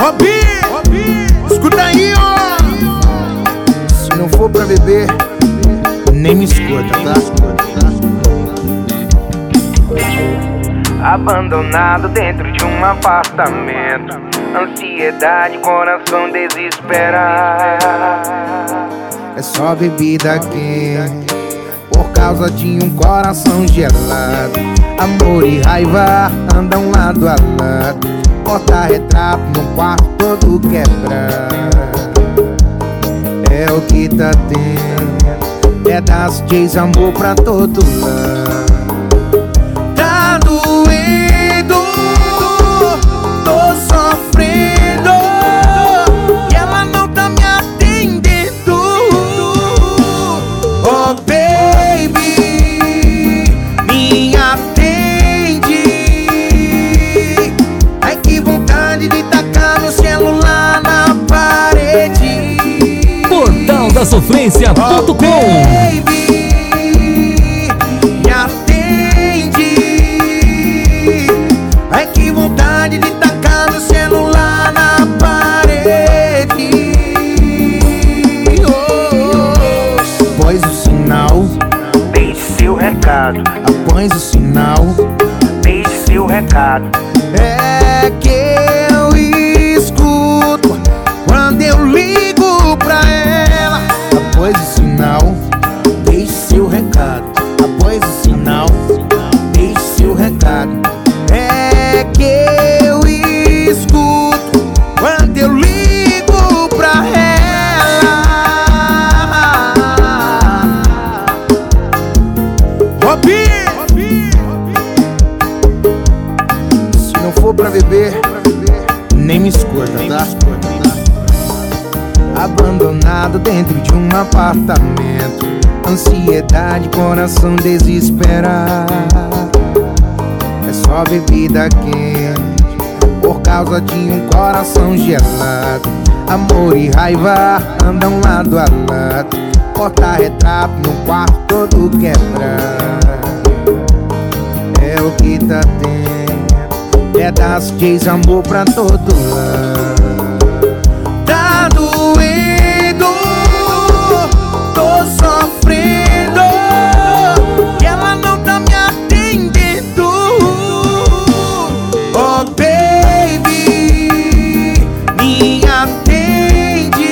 Robi, escuta aí, ó. Se não for pra beber, nem me escuta, tá? Abandonado dentro de um apartamento, ansiedade, coração desesperado. É só bebida quente, por causa de um coração gelado. Amor e raiva andam lado a lado, porta-retrato num quarto todo quebrado. É o que tá tendo, pedaço de amor pra todo lado. Tá doendo, tô sofrendo, e ela não tá me atendendo. Oh baby, me atende. Ai que vontade de tacar no celular na parede. Portaldasofrência.com. Baby, me atende. Ai que vontade de tacar no celular na parede. Após o sinal, Deixe seu recado, após o sinal, deixe seu recado. é que eu escuto quando eu ligo pra ela. Após o sinal, deixe seu recado. Após o sinal, deixe seu recado. É que eu escuto quando eu ligo pra ela. Robi, se não for pra beber, nem me escuta, tá? Abandonado dentro de um apartamento, ansiedade, coração desesperado. É só bebida quente, por causa de um coração gelado. Amor e raiva andam lado a lado, porta-retrato num quarto todo quebrado. É o que tá tendo, pedaço de amor pra todo lado. Tá doendo, tô sofrendo, e ela não tá me atendendo. Oh baby, me atende.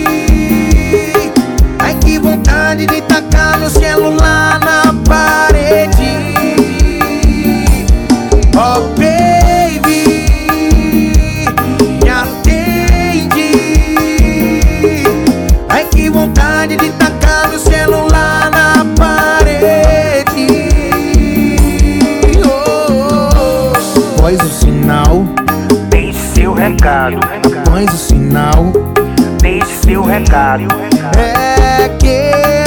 Ai que vontade de tacar no celular na parede. Oh baby, me atende. Ai que vontade de tacar no celular na parede. Após o sinal, Deixe seu recado, após o sinal, deixe seu recado. é que